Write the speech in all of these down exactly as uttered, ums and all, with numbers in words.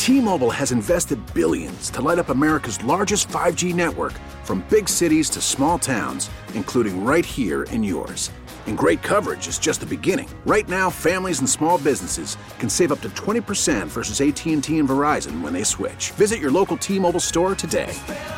T-Mobile has invested billions to light up America's largest five G network, from big cities to small towns, including right here in yours. And great coverage is just the beginning. Right now, families and small businesses can save up to twenty percent versus A T and T and Verizon when they switch. Visit your local T-Mobile store today.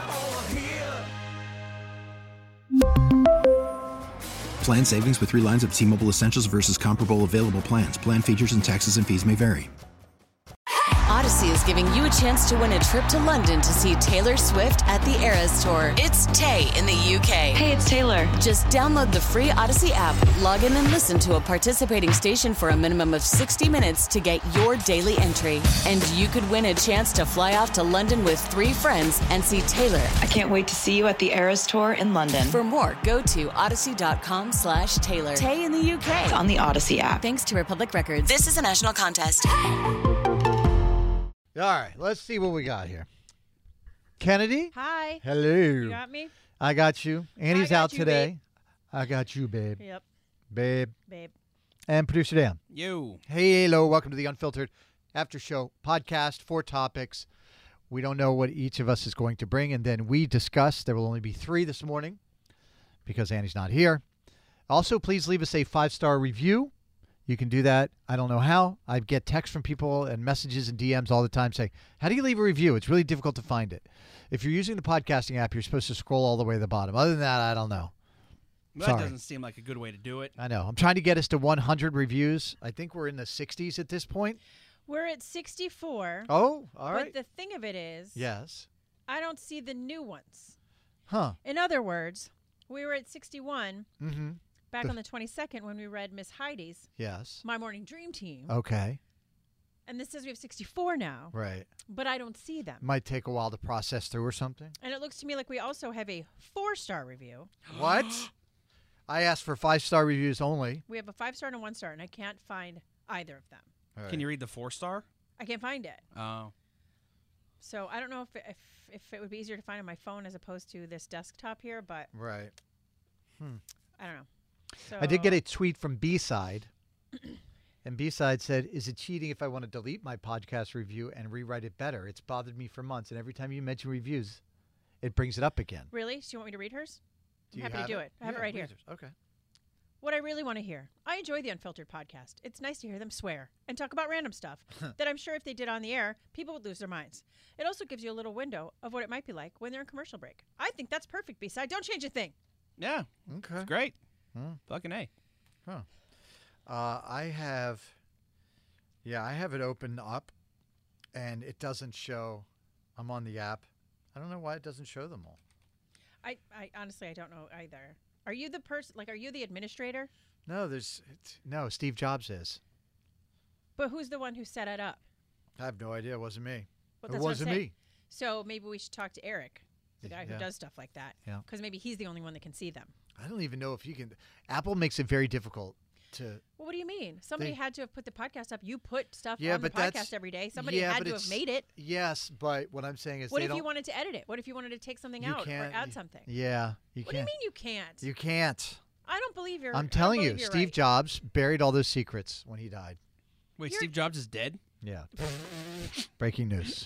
Plan savings with three lines of T-Mobile Essentials versus comparable available plans. Plan features and taxes and fees may vary. Odyssey is giving you a chance to win a trip to London to see Taylor Swift at the Eras Tour. It's Tay in the U K. Hey, it's Taylor. Just download the free Odyssey app, log in and listen to a participating station for a minimum of sixty minutes to get your daily entry. And you could win a chance to fly off to London with three friends and see Taylor. I can't wait to see you at the Eras Tour in London. For more, go to odyssey.com slash Taylor. Tay in the U K. It's on the Odyssey app. Thanks to Republic Records. This is a national contest. All right, let's see what we got here. Kennedy? Hi. Hello. You got me? I got you. Andy's got out you, today. babe. I got you, babe. Yep. Babe. Babe. And producer Dan. You. Hey, hello. Welcome to the Unfiltered After Show podcast. Four topics. We don't know what each of us is going to bring, and then we discuss. There will only be three this morning because Andy's not here. Also, please leave us a five-star review. You can do that. I don't know how. I get texts from people and messages and D Ms all the time saying, how do you leave a review? It's really difficult to find it. If you're using the podcasting app, you're supposed to scroll all the way to the bottom. Other than that, I don't know. That Sorry. doesn't seem like a good way to do it. I know. I'm trying to get us to one hundred reviews. I think we're in the sixties at this point. We're at sixty-four. Oh, all right. But the thing of it is, Yes. I don't see the new ones. Huh. In other words, we were at sixty-one Mm-hmm. back The- on the twenty-second when we read Miss Heidi's Yes. My Morning Dream Team. Okay. And this says we have sixty-four now. Right. But I don't see them. Might take a while to process through or something. And it looks to me like we also have a four-star review. What? I asked for five-star reviews only. We have a five-star and a one-star, and I can't find either of them. All right. Can you read the four star? I can't find it. Oh. So I don't know if it, if, if it would be easier to find on my phone as opposed to this desktop here, but Right. I don't know. So I did get a tweet from B-Side, and B-Side said, is it cheating if I want to delete my podcast review and rewrite it better? It's bothered me for months, and every time you mention reviews, it brings it up again. Really? Do you want me to read hers? Do I'm you happy to have do it. I have Yeah, it right read here. yours. Okay. What I really want to hear. I enjoy the Unfiltered podcast. It's nice to hear them swear and talk about random stuff that I'm sure if they did on the air, people would lose their minds. It also gives you a little window of what it might be like when they're in commercial break. I think that's perfect, B-Side. Don't change a thing. Yeah. Okay. It's great. Hmm. Fucking A. Huh. Uh, I have, yeah, I have it open up, and it doesn't show. I'm on the app. I don't know why it doesn't show them all. I, I honestly, I don't know either. Are you the person, like, are you the administrator? No, there's, it's, no, Steve Jobs is. But who's the one who set it up? I have no idea. It wasn't me. Well, it that's what I'm wasn't saying. me. So maybe we should talk to Eric, the guy Yeah. who does stuff like that. Yeah. Because maybe he's the only one that can see them. I don't even know if you can. Apple makes it very difficult to. Well, what do you mean? Somebody They- had to have put the podcast up. You put stuff Yeah, on the but that's- podcast every day. Somebody yeah, had but to have it's- made it. Yes, but what I'm saying is What they if don't. you wanted to edit it? What if you wanted to take something you out or can't, add you- something? Yeah, you What do you can't. mean you can't? You can't. I don't believe you're. I I'm don't telling you, believe you're Steve right. Jobs buried all those secrets when he died. Wait, You're- Steve Jobs is dead? Yeah. Breaking news.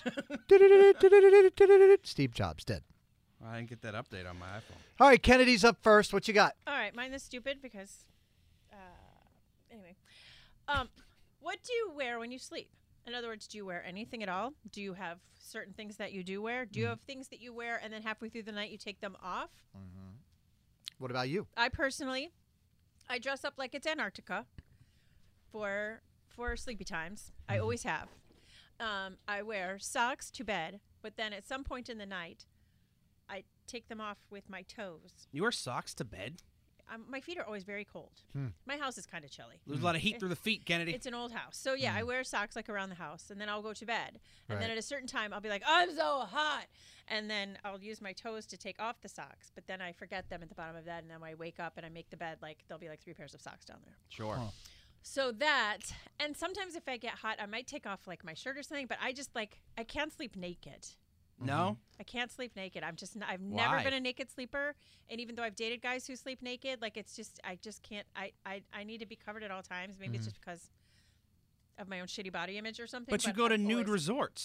Steve Jobs dead. I didn't get that update on my iPhone. All right, Kennedy's up first. What you got? All right, mine is stupid because. Uh, anyway, um, what do you wear when you sleep? In other words, do you wear anything at all? Do you have certain things that you do wear? Do you have things that you wear and then halfway through the night you take them off? What about you? I personally, I dress up like it's Antarctica for for sleepy times. I always have. Um, I wear socks to bed, but then at some point in the night, I take them off with my toes. You wear socks to bed? Um, my feet are always very cold. Hmm. My house is kind of chilly. Lose a lot of heat through the feet, Kennedy. It's an old house. So, yeah, I wear socks like around the house, and then I'll go to bed. And then Right. at a certain time, I'll be like, I'm so hot. And then I'll use my toes to take off the socks. But then I forget them at the bottom of the bed, and then when I wake up and I make the bed, like, there'll be like three pairs of socks down there. Sure. Huh. So that, and sometimes if I get hot, I might take off like my shirt or something, but I just like, I can't sleep naked. No? I can't sleep naked. I'm just, n- I've never Why? been a naked sleeper. And even though I've dated guys who sleep naked, like it's just, I just can't, I, I, I need to be covered at all times. Maybe it's just because of my own shitty body image or something. But you go to I've nude always- resorts.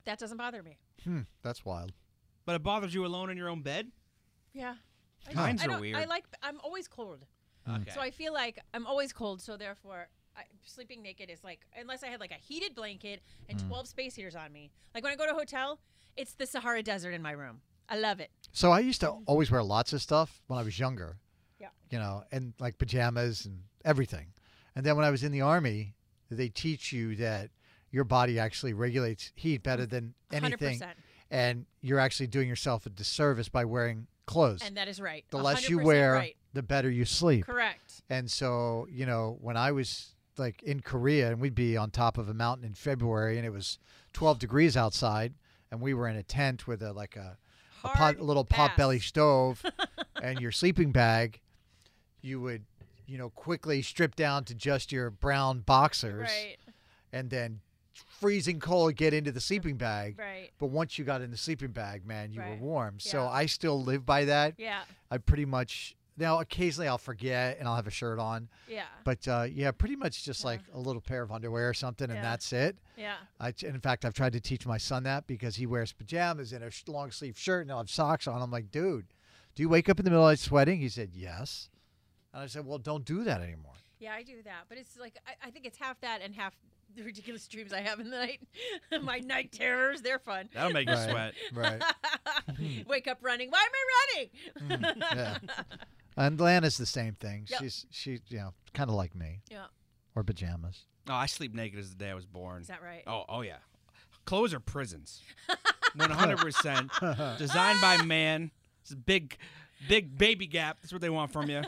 That doesn't bother me. Hmm, that's wild. But it bothers you alone in your own bed? Yeah. I Mines I are don't- weird. I like. I'm always cold. Okay. So I feel like I'm always cold. So therefore, I, sleeping naked is like, unless I had like a heated blanket and Mm. twelve space heaters on me. Like when I go to a hotel, it's the Sahara Desert in my room. I love it. So I used to always wear lots of stuff when I was younger. Yeah. You know, and like pajamas and everything. And then when I was in the Army, they teach you that your body actually regulates heat better than one hundred anything. percent. And you're actually doing yourself a disservice by wearing clothes. And that is right. The less you one hundred percent wear, right. the better you sleep. Correct. And so, you know, when I was like in Korea and we'd be on top of a mountain in February and it was twelve degrees outside and we were in a tent with a like a, a, pot, Hard a little pass. potbelly stove and your sleeping bag, you would, you know, quickly strip down to just your brown boxers Right. and then freezing cold get into the sleeping bag. Right. But once you got in the sleeping bag, man, you Right. were warm. So Yeah. I still live by that. Yeah. I pretty much now occasionally I'll forget and I'll have a shirt on, Yeah. but uh, yeah, pretty much just like a little pair of underwear or something, and Yeah. that's it. Yeah. I, and in fact, I've tried to teach my son that because he wears pajamas and a sh- long sleeve shirt and I'll have socks on. I'm like, dude, do you wake up in the middle of the night sweating? He said, yes. And I said, well, don't do that anymore. Yeah, I do that. But it's like, I, I think it's half that and half the ridiculous dreams I have in the night. My night terrors, they're fun. That'll make you Right. sweat. Right. Wake up running. Why am I running? Yeah. And Lana's the same thing. Yep. She's she, you know, kind of like me. Yeah. Or pajamas. Oh, I sleep naked as the day I was born. Is that right? Oh, oh yeah. Clothes are prisons. one hundred percent. Designed by man. It's a big, big baby gap. That's what they want from you.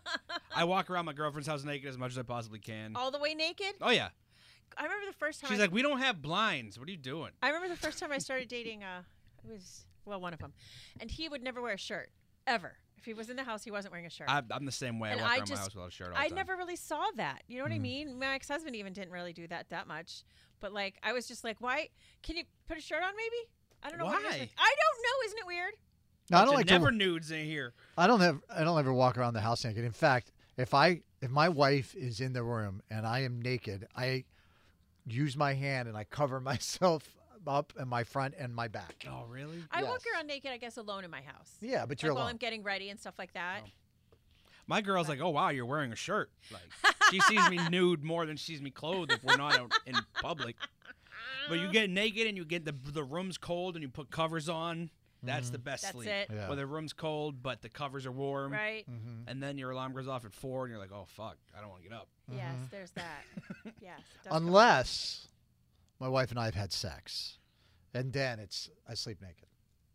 I walk around my girlfriend's house naked as much as I possibly can. All the way naked? Oh, yeah. I remember the first time. She's I, like, we don't have blinds. What are you doing? I remember the first time I started dating. Uh, it was well, one of them, and he would never wear a shirt ever. If he was in the house, he wasn't wearing a shirt. I, I'm the same way. And I walk I around just- my house without a shirt all I the time. never really saw that. You know what I mean? My ex-husband even didn't really do that that much. But like, I was just like, why? Can you put a shirt on? Maybe. I don't know. What it is Why? with- I don't know. Isn't it weird? No, I Bunch don't of like never to. nudes in here. I don't have. I don't ever walk around the house naked. In fact, if I if my wife is in the room and I am naked, I use my hand and I cover myself up in my front and my back. Oh, really? I walk Yes. around naked, I guess, alone in my house. Yeah, but Like you're while alone. I'm getting ready and stuff like that. My girl's like, oh, wow, you're wearing a shirt. Like, she sees me nude more than she sees me clothed if we're not out in public. But you get naked and you get the the room's cold and you put covers on. That's the best That's sleep. it. Yeah. Where the room's cold, but the covers are warm. Right? Mm-hmm. And then your alarm goes off at four and you're like, oh, fuck, I don't want to get up. Yes, there's that. Yes. it does go- Unless my wife and I have had sex, and then it's I sleep naked.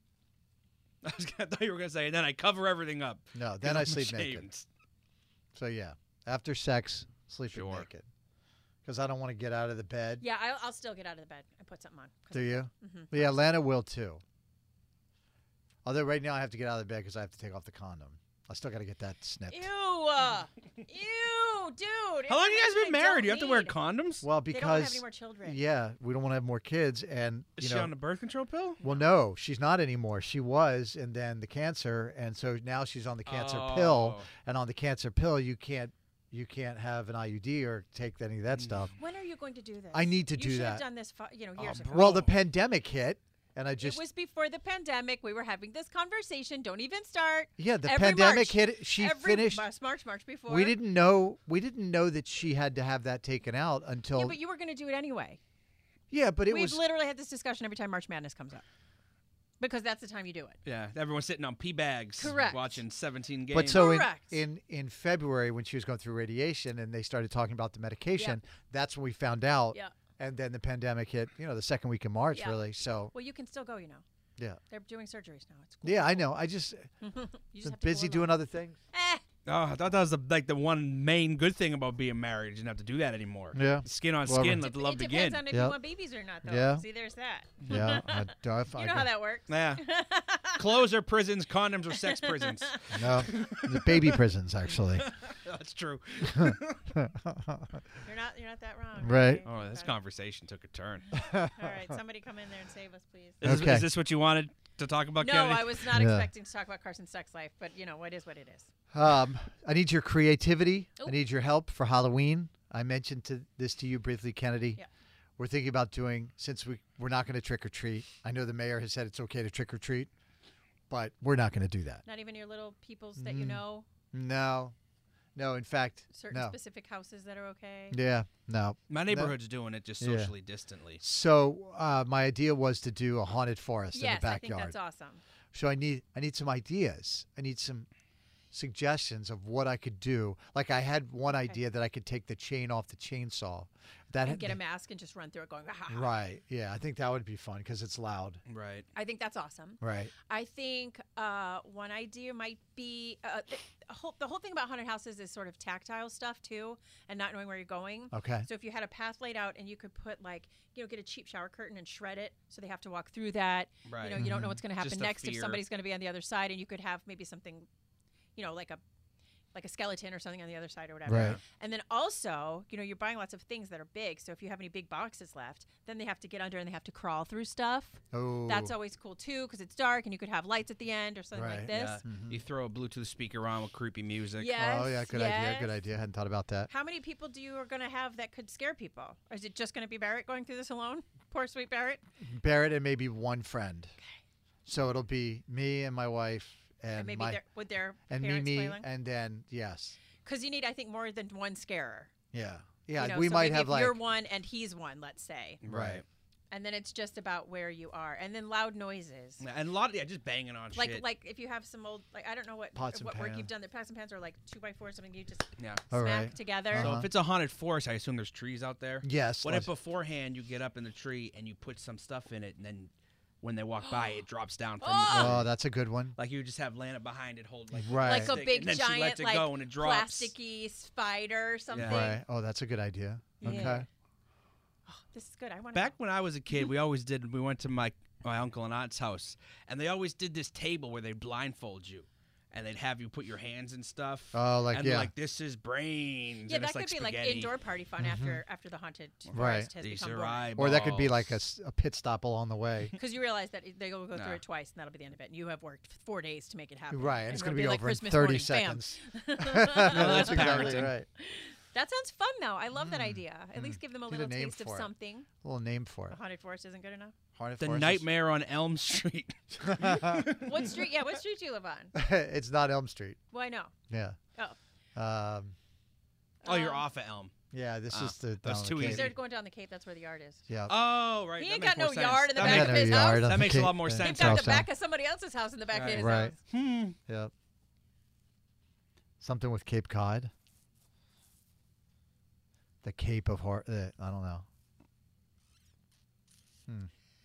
I, was gonna, I thought you were going to say, and then I cover everything up. No, 'cause then I I'm sleep naked. ashamed. So yeah, after sex, sleeping Sure. naked, because I don't want to get out of the bed. Yeah, I'll, I'll still get out of the bed and put something on. 'cause Do I'm- you? Mhm. Yeah, Lana will too. Although right now I have to get out of the bed because I have to take off the condom. I still got to get that snipped. Ew. uh, Ew, dude. How long have you guys been information I married? don't You have to wear need. condoms? Well, They don't want to have because any more children. yeah, we don't want to have more kids, and Is you she know, on the birth control pill? well, no, she's not anymore. She was, and then the cancer, and so now she's on the cancer pill, Oh. and on the cancer pill, you can't you can't have an I U D or take any of that stuff. When are you going to do this? I need to you do should that. have done this, fi- you know, years Oh, ago. bro. Well, the pandemic hit, and I just it was before the pandemic. We were having this conversation. Don't even start. yeah, the Every pandemic March. hit. She Every finished. March, March, March before. We didn't know. We didn't know that she had to have that taken out until. Yeah, but you were going to do it anyway. Yeah, but it We've was. literally had this discussion every time March Madness comes up. Because that's the time you do it. Yeah, everyone's sitting on pee bags, Correct. watching seventeen games. But so in, Correct. in in February when she was going through radiation and they started talking about the medication, that's when we found out. Yeah. And then the pandemic hit. You know, the second week of March, Yeah. really. So Well, you can still go, you know. yeah, They're doing surgeries now. It's cool. yeah, I know. I just You been just have to busy go doing along. other things. Eh, oh, I thought that was the, like the one main good thing about being married. You didn't have to do that anymore. Yeah. Skin on Well, skin, it let the love it begin. depends on if Yep. you want babies or not, though. Yeah. See, there's that. Yeah, I, I, I, You know how that works. Yeah. Clothes are prisons, condoms are sex prisons. No, the baby prisons actually. That's true. You're not. You're not that wrong. Right. Oh, this Okay. conversation took a turn. All right, somebody come in there and save us, please. Is, this, Okay. is this what you wanted to talk about, No, Kennedy? I was not Yeah. expecting to talk about Carson's sex life, but you know, what is what it is. Um, I need your creativity. Oh. I need your help for Halloween. I mentioned to, this to you briefly, Kennedy. Yeah. we're thinking about doing, since we, we're not going to trick or treat. I know the mayor has said it's okay to trick or treat, but we're not going to do that. Not even your little peoples that you know? No. No, in fact, Certain no. specific houses that are okay? Yeah, no. My neighborhood's doing it just Yeah. socially distantly. So uh, my idea was to do a haunted forest Yes, in the I think backyard. that's awesome. So I need I need some ideas. I need some suggestions of what I could do. Like I had one Okay. idea that I could take the chain off the chainsaw. That And had- get a mask and just run through it going, "Ah, ah, ah." Right. Yeah, I think that would be fun because it's loud. Right. I think that's awesome. Right. I think uh, one idea might be uh, the, whole, the whole thing about haunted houses is sort of tactile stuff too, and not knowing where you're going. Okay. So if you had a path laid out and you could put like, you know, get a cheap shower curtain and shred it, so they have to walk through that. Right. You know, you don't know what's going to happen Just a next if fear. somebody's going to be on the other side, and you could have maybe something, you know, like a like a skeleton or something on the other side or whatever. Right. And then also, you know, you're buying lots of things that are big. So if you have any big boxes left, then they have to get under and they have to crawl through stuff. Oh. That's always cool too because it's dark and you could have lights at the end or something Right. like this. Yeah. You throw a Bluetooth speaker on with creepy music. Yes, Oh yeah, good idea. Good yes. idea. Hadn't thought about that. How many people do you are going to have that could scare people? Or is it just going to be Barrett going through this alone? Poor sweet Barrett. Barrett and maybe one friend. So it'll be me and my wife and, And maybe my their, with their and parents Mimi flailing? and then yes. Because you need, I think, more than one scarer. Yeah. Yeah, You know, we so might maybe have if like you're one and he's one, let's say. right. And then it's just about where you are. And then loud noises. Yeah, and a lot of yeah, just banging on Like shit. like if you have some old, like I don't know what, Pots and what work pan. you've done. The pots and pans are like two by four or something. You just yeah. All smack right. together. So Uh-huh. if it's a haunted forest, I assume there's trees out there. Yes. What if let's- beforehand you get up in the tree and you put some stuff in it, and then when they walk by, it drops down from Oh! the Oh, that's a good one. like you just have Lana behind it, hold like Right. Like a stick, big and then she giant lets it like go and it drops. plasticky spider or something. Right. Oh, that's a good idea. Yeah. Okay. Oh, this is good. I want Back when I was a kid, we always did. We went to my my uncle and aunt's house, and they always did this table where they blindfold you, and they'd have you put your hands and stuff. Oh, like and yeah. like this is brains. Yeah, and that it's like could be like spaghetti. indoor party fun after after the haunted Mm-hmm. Right. forest has These become are Or that could be like a, eyeballs. s- a pit stop along the way. because you realize that they will go through Nah. it twice and that'll be the end of it. And you have worked four days to make it happen. Right. And it's it'll going to be, like over in Christmas thirty morning. Bam. seconds. that's exactly parenting. right. That sounds fun though. I love that idea. At least give them a Need a little name taste of for it. something. A little name for A it. haunted forest isn't good enough. Haunted The Forest is- Nightmare on Elm Street. What street? Yeah, what street do you live on? It's not Elm Street. Well, I know. Yeah. Oh. Um, Oh, you're Um, off of Elm. yeah, this Ah, is the. that's down the too Cape. easy. They're going down the Cape. That's where the yard is. Yeah. Oh, right. He that ain't makes got no more sense. yard in the That back makes- of got no his yard house. on That the makes a Cape. lot more Yeah. He's sense. got South the back Sound. of somebody else's house in the back Right. of his Right. house. Hmm. Yep. Something with Cape Cod. The Cape of Horror. Uh, I don't know. Hmm.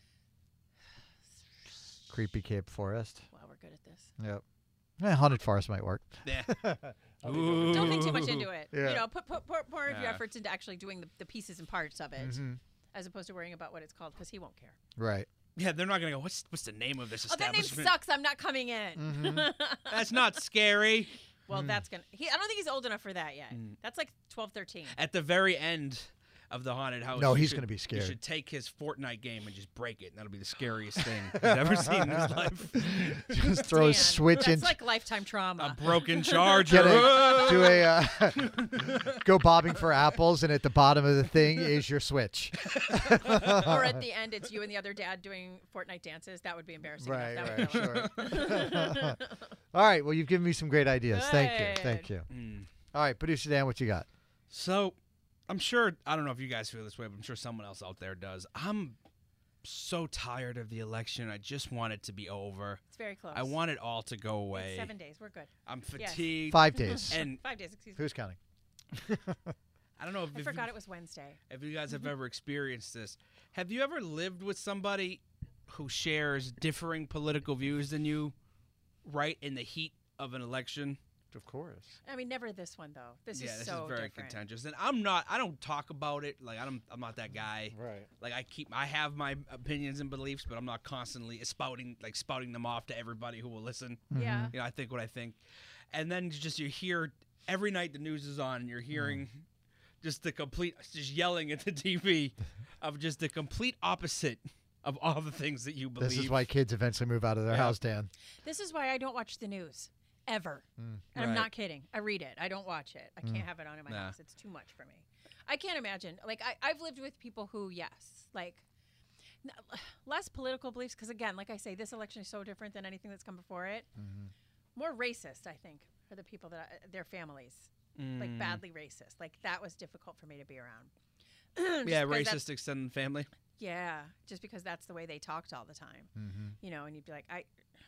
Creepy Cape Forest. Wow, we're good at this. Yep. Eh, haunted forest might work. Yeah. Don't think too much into it. Yeah. You know, put put, put more of your Yeah. efforts into actually doing the, the pieces and parts of it, Mhm. as opposed to worrying about what it's called, because he won't care. Right. Yeah, they're not gonna go. What's what's the name of this Oh, that name establishment? sucks. I'm not coming in. Mm-hmm. That's not scary. Well, that's gonna. He, I don't think he's old enough for that yet. That's like twelve, thirteen. At the very end of the haunted house. No, you he's should- gonna be scared. You should take his Fortnite game and just break it, and that'll be the scariest thing he's ever seen in his life. Just throw a Dan, switch That's in. like lifetime trauma. A broken charger. Get a, do a uh, go bobbing for apples, and at the bottom of the thing is your switch. Or at the end, it's you and the other dad doing Fortnite dances. That would be embarrassing. Right, enough. right, That would kill him. sure. All right. Well, you've given me some great ideas. Thank you. Thank Good. you. Mm. All right, producer Dan, what you got? So, I'm sure, I don't know if you guys feel this way, but I'm sure someone else out there does. I'm so tired of the election. I just want it to be over. It's very close. I want it all to go away. It's seven days. We're good. I'm Yes. fatigued. Five days. And Five days. Excuse me. Who's counting? I don't know if, I if forgot you, it was Wednesday. if you guys have ever experienced this. Have you ever lived with somebody who shares differing political views than you right in the heat of an election? Of course. I mean, never this one though. This yeah, is this so is very different. contentious. And I'm not I don't talk about it. Like I don't I'm not that guy. Right. Like I keep I have my opinions and beliefs, but I'm not constantly spouting like spouting them off to everybody who will listen. Yeah. You know, I think what I think. And then just you hear every night the news is on and you're hearing just the complete just yelling at the T V of just the complete opposite of all the things that you believe. This is why kids eventually move out of their Yeah. house, Dan. This is why I don't watch the news ever. And I'm Right. not kidding. I read it. I don't watch it. I can't have it on in my Nah. house. It's too much for me. I can't imagine. Like, I, I've lived with people who, yes, like, n- less political beliefs. Because, again, like I say, this election is so different than anything that's come before it. Mm-hmm. More racist, I think, are the people that, I, their families. Mm. Like, badly racist. Like, that was difficult for me to be around. Yeah, because racist that's- extended family. Yeah, just because that's the way they talked all the time. Mm-hmm. You know, and you'd be like, I,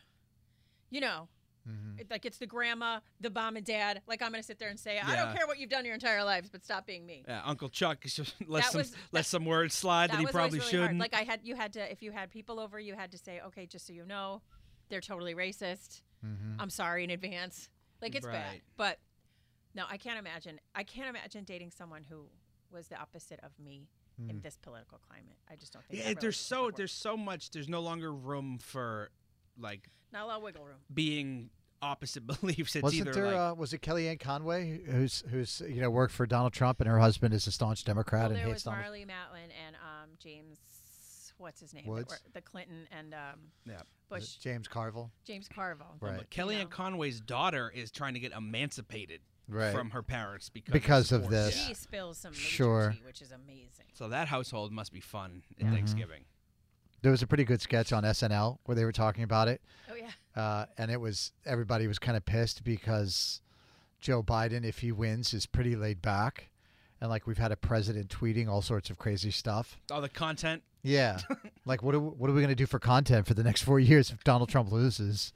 you know, Mm-hmm. it, like it's the grandma, the mom and dad. Like, I'm going to sit there and say, I Yeah. don't care what you've done your entire lives, but stop being me. Yeah, Uncle Chuck just let That some was- let that- some words slide that, That he was probably always really hard. shouldn't. Like, I had, you had to, if you had people over, you had to say, okay, just so you know, they're totally racist. Mm-hmm. I'm sorry in advance. Like, it's bad. Right. But no, I can't imagine. I can't imagine dating someone who was the opposite of me in this political climate. I just don't think. yeah, that there's relationship so would work. there's so much. There's no longer room for like not a lot of wiggle room. being opposite beliefs. It's Wasn't either there? like uh, was it Kellyanne Conway who's who's you know worked for Donald Trump and her husband is a staunch Democrat Well, and there hates was Donald. Marley Matlin and um, James, what's his name? that Woods? were- The Clinton and um, yeah. Bush. James Carville. James Carville. Right. But Kellyanne You know. Conway's daughter is trying to get emancipated Right. from her parents because Because of, of sports. this. She spills some major Sure. tea, which is amazing. So that household must be fun at Mhm. Thanksgiving. There was a pretty good sketch on S N L where they were talking about it, Oh yeah. uh, and it was everybody was kind of pissed because Joe Biden, if he wins, is pretty laid back, and like we've had a president tweeting all sorts of crazy stuff. All the content. Yeah, like what are, what are we going to do for content for the next four years if Donald Trump loses?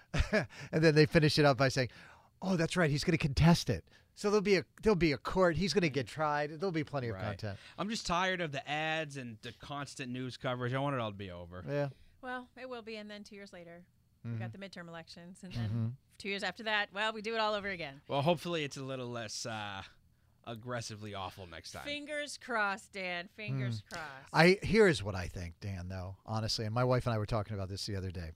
And then they finish it up by saying, "Oh, that's right, he's going to contest it. So there'll be a there'll be a court. He's going to get tried. There'll be plenty of Right. content." I'm just tired of the ads and the constant news coverage. I want it all to be over. Yeah. Well, it will be, and then two years later, we Mhm. got the midterm elections, and then Mhm. two years after that, well, we do it all over again. Well, hopefully it's a little less uh, aggressively awful next time. Fingers crossed, Dan. Fingers crossed. Hmm. I here's what I think, Dan. Though honestly, and my wife and I were talking about this the other day.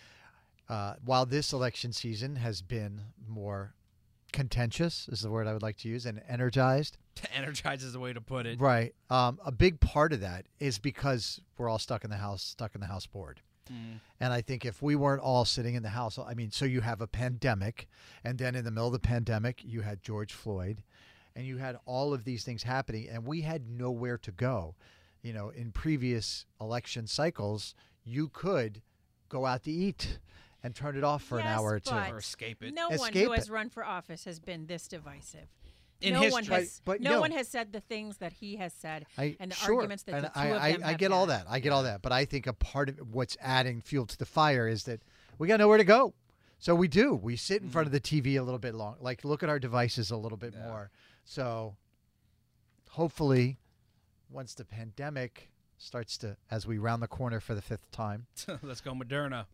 Uh, while this election season has been more contentious, is the word I would like to use, and energized, Energize is the way to put it. right? Um, a big part of that is because we're all stuck in the house, stuck in the house board. Mm. And I think if we weren't all sitting in the house, I mean, so you have a pandemic, and then in the middle of the pandemic, you had George Floyd, and you had all of these things happening, and we had nowhere to go. You know, in previous election cycles, you could go out to eat and turn it off for an Yes, hour or two. but Or escape it. No one Escape who has it. run for office has been this divisive. In no one history. has. Right, but no, no. one has said the things that he has said, I, and the sure. arguments that and the two I, of I, them I have get all had. that. I get all that. But I think a part of what's adding fuel to the fire is that we got nowhere to go. So we do. We sit in front of the T V a little bit long, like look at our devices a little bit Yeah. more. So hopefully, once the pandemic starts to, as we round the corner for the fifth time, Let's go Moderna.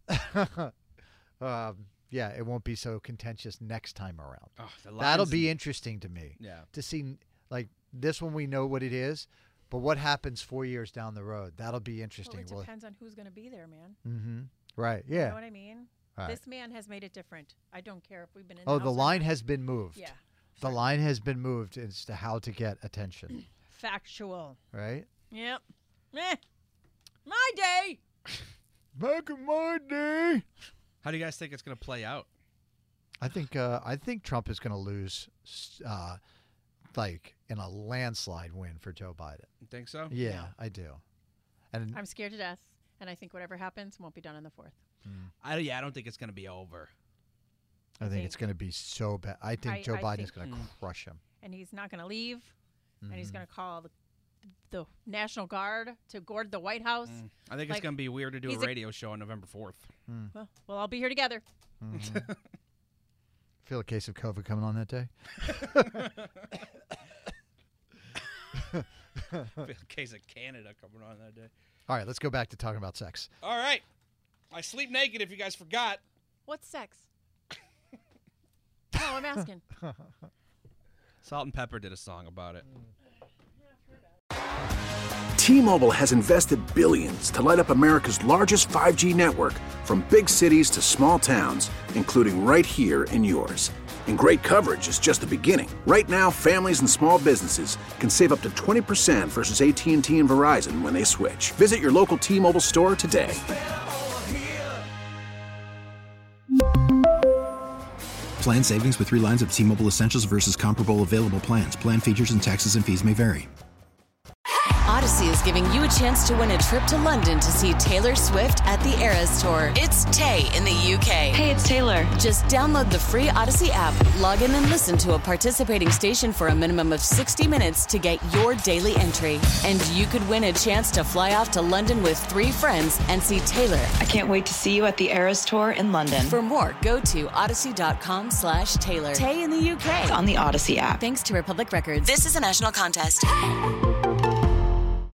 um, yeah, it won't be so contentious next time around. Oh, the That'll lines be and- interesting to me. Yeah. To see, like, this one we know what it is, but what happens four years down the road? That'll be Well, interesting. it depends on who's going to be there, man. Mm-hmm. Right. You Yeah. know what I mean? All right. This man has made it different. I don't care if we've been in. Oh, the, the house or line not. has been moved. Yeah. The line has been moved as to how to get attention. Factual. Right. Yep. Meh. My day. Back in my day. How do you guys think it's going to play out? I think. Uh, I think Trump is going to lose, uh, like in a landslide win for Joe Biden. You think so? Yeah, No. I do. And I'm scared to death, and I think whatever happens won't be done in the fourth. I, yeah, I don't think it's going to be over. I think it's think- going to be so bad. I think I- Joe I Biden think- is going to Mm. crush him. And he's not going to leave, and he's Mhm. going to call the, the National Guard to guard the White House. Mm. I think Like, it's going to be weird to do a he's a- radio show on November fourth. Well, we'll all be here together. Mhm. Feel a case of COVID coming on that day. In case of Canada coming on that day. All right, let's go back to talking about sex. All right. I sleep naked if you guys forgot. What's sex? No, I'm asking. Salt and Pepper did a song about it. T-Mobile has invested billions to light up America's largest five G network, from big cities to small towns, including right here in yours. And great coverage is just the beginning. Right now, families and small businesses can save up to twenty percent versus A T and T and Verizon when they switch. Visit your local T-Mobile store today. Plan savings with three lines of T-Mobile Essentials versus comparable available plans. Plan features and taxes and fees may vary. Odyssey is giving you a chance to win a trip to London to see Taylor Swift at the Eras Tour. It's Tay in the U K. Hey, it's Taylor. Just download the free Odyssey app, log in and listen to a participating station for a minimum of sixty minutes to get your daily entry. And you could win a chance to fly off to London with three friends and see Taylor. I can't wait to see you at the Eras Tour in London. For more, go to odyssey.com slash Taylor. Tay in the U K. It's on the Odyssey app. Thanks to Republic Records. This is a national contest.